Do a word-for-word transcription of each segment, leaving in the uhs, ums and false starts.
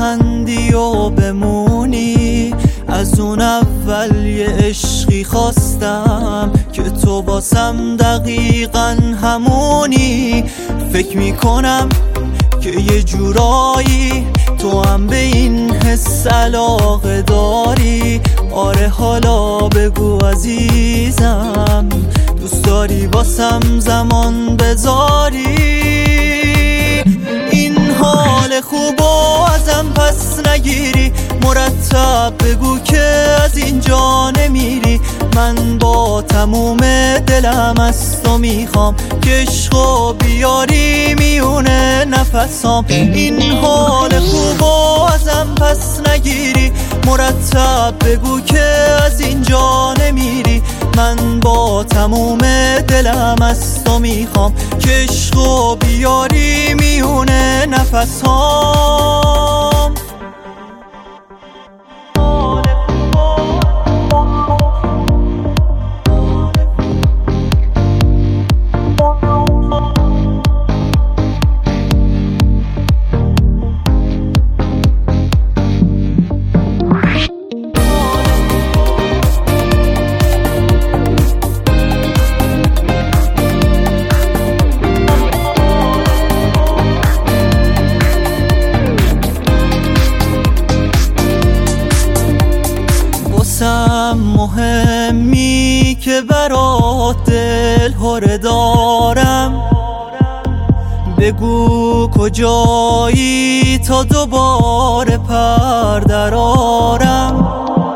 بخندی و بمونی. از اون اول یه عشقی خواستم که تو باسم دقیقا همونی. فکر میکنم که یه جورایی تو هم به این حس علاقه داری. آره حالا بگو عزیزم، دوست داری باسم زمان بذاری؟ این حال خوبو ازم پس نگیری، مرتب بگو که از اینجا نمیری. من با تموم دلم از تو میخوام که عشقو بیاری میونه نفسام. این حال خوبو ازم پس نگیری، مرتب بگو که از اینجا نمیری. من با تموم دلم از تو میخوام که عشقو بیاری میونه نفسام. مهمی که برات دل هره دارم، بگو کجایی تا دوباره پر درارم.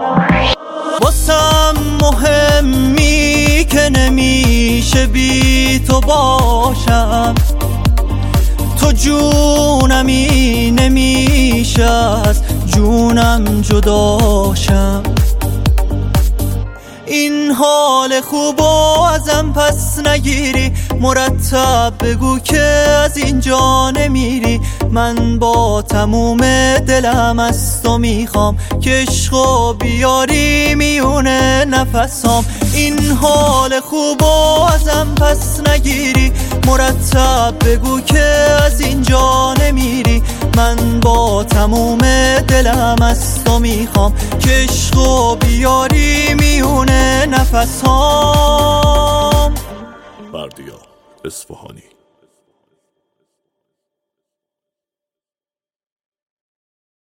واسم مهمی که نمیشه بی تو باشم، تو جونمی نمیشه از جونم جداشم. این حال خوبو ازم پس نگیری، مرتب بگو که از اینجا نمیری. من با تموم دلم از تو میخوام که عشقو بیاری میونه نفسام. این حال خوبو ازم پس نگیری، مرتب بگو که از اینجا نمیری. من با تموم دلم از تو میخوام که عشقو بیاری میونه نفسام. بردیا اصفهانی.